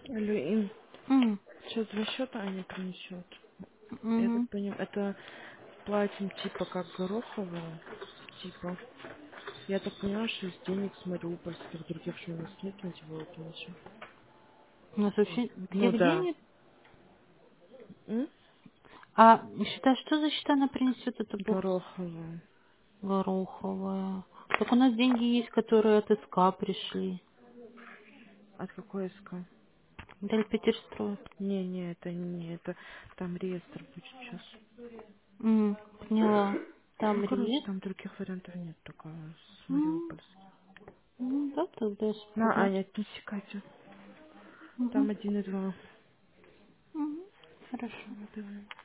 Алло, им М, сейчас 2 счета Аня принесет. Я так мгм. понимаю, это платим типа как гороховое, типа. Я так понимаю, что из денег с мариупольских других, что у нас нет, ничего ничего. У нас вообще Ну всех да. денег. М? А считай, что за счета она принесет, эта бухта Гороховое. гороховая? Так у нас деньги есть, которые от СК пришли. От какой СК? Даль Петерстрой. Не, это не это. Там реестр будет сейчас. Поняла. Ну, Там короче, реестр. там других вариантов нет, только с М, мариупольских. Да, тогда На, спрашиваю. Аня, отнеси Катю. Угу. Там 1 и 2. Угу. Хорошо. Давай.